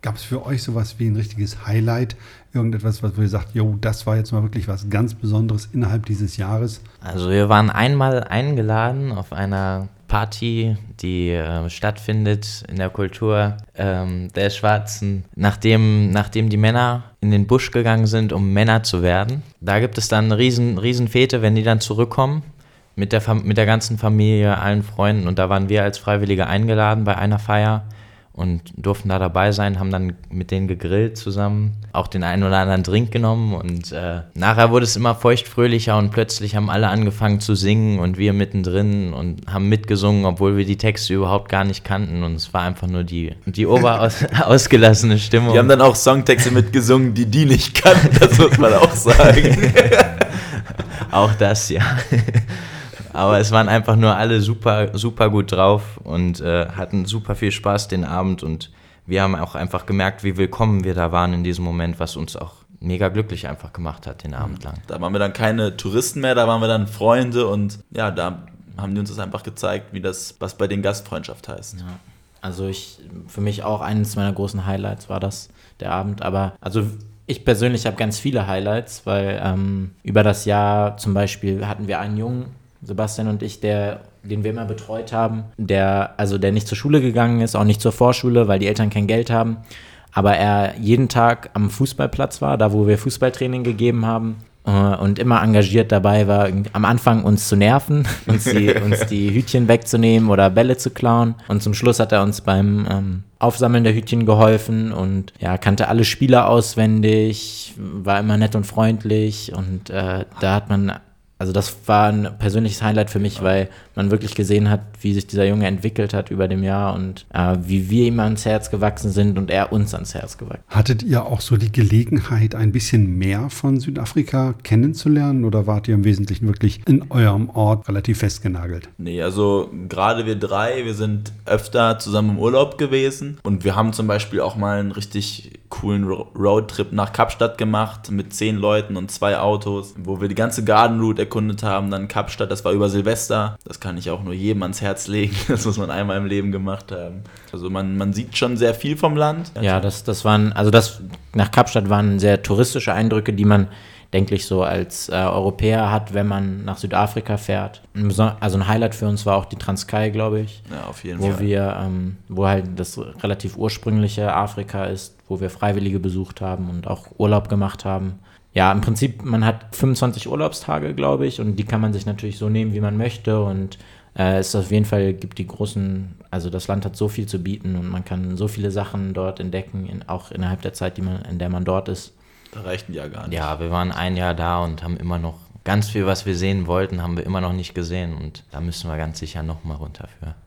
Gab es für euch sowas wie ein richtiges Highlight? Irgendetwas, was ihr sagt, jo, das war jetzt mal wirklich was ganz Besonderes innerhalb dieses Jahres? Also wir waren einmal eingeladen auf einer Party, die stattfindet in der Kultur der Schwarzen, nachdem die Männer in den Busch gegangen sind, um Männer zu werden. Da gibt es dann eine riesen Fete, wenn die dann zurückkommen, mit der ganzen Familie, allen Freunden. Und da waren wir als Freiwillige eingeladen bei einer Feier und durften da dabei sein, haben dann mit denen gegrillt zusammen, auch den einen oder anderen Drink genommen und nachher wurde es immer feuchtfröhlicher und plötzlich haben alle angefangen zu singen und wir mittendrin und haben mitgesungen, obwohl wir die Texte überhaupt gar nicht kannten und es war einfach nur die ausgelassene Stimmung. Die haben dann auch Songtexte mitgesungen, die nicht kannten, das muss man auch sagen. Auch das, ja. Aber es waren einfach nur alle super gut drauf und hatten super viel Spaß den Abend und wir haben auch einfach gemerkt, wie willkommen wir da waren in diesem Moment, was uns auch mega glücklich einfach gemacht hat den Abend lang. Da waren wir dann keine Touristen mehr, da waren wir dann Freunde und ja, da haben die uns das einfach gezeigt, was bei den Gastfreundschaft heißt. Ja. Also für mich auch eines meiner großen Highlights war das, der Abend, aber also ich persönlich habe ganz viele Highlights, weil über das Jahr zum Beispiel hatten wir einen Jungen, Sebastian und ich, den wir immer betreut haben, der nicht zur Schule gegangen ist, auch nicht zur Vorschule, weil die Eltern kein Geld haben, aber er jeden Tag am Fußballplatz war, da wo wir Fußballtraining gegeben haben und immer engagiert dabei war, am Anfang uns zu nerven, uns die Hütchen wegzunehmen oder Bälle zu klauen und zum Schluss hat er uns beim Aufsammeln der Hütchen geholfen und ja, kannte alle Spieler auswendig, war immer nett und freundlich und da hat man. Also das war ein persönliches Highlight für mich, weil man wirklich gesehen hat, wie sich dieser Junge entwickelt hat über dem Jahr und wie wir ihm ans Herz gewachsen sind und er uns ans Herz gewachsen. Hattet ihr auch so die Gelegenheit, ein bisschen mehr von Südafrika kennenzulernen oder wart ihr im Wesentlichen wirklich in eurem Ort relativ festgenagelt? Nee, also gerade wir drei, wir sind öfter zusammen im Urlaub gewesen und wir haben zum Beispiel auch mal einen richtig coolen Roadtrip nach Kapstadt gemacht mit 10 Leuten und 2 Autos, wo wir die ganze Garden Route erkundet haben, dann Kapstadt, das war über Silvester, das kann ich auch nur jedem ans Herz legen, das muss man einmal im Leben gemacht haben. Also man sieht schon sehr viel vom Land. Ja, nach Kapstadt waren sehr touristische Eindrücke, die man, denke ich, so als Europäer hat, wenn man nach Südafrika fährt. Also ein Highlight für uns war auch die Transkei, glaube ich. Ja, auf jeden Fall. Wo halt das relativ ursprüngliche Afrika ist, wo wir Freiwillige besucht haben und auch Urlaub gemacht haben. Ja, im Prinzip, man hat 25 Urlaubstage, glaube ich, und die kann man sich natürlich so nehmen, wie man möchte und es auf jeden Fall also das Land hat so viel zu bieten und man kann so viele Sachen dort entdecken, auch innerhalb der Zeit, in der man dort ist. Da reicht ein Jahr gar nicht. Ja, wir waren ein Jahr da und haben immer noch ganz viel, was wir sehen wollten, haben wir immer noch nicht gesehen und da müssen wir ganz sicher noch mal runter für.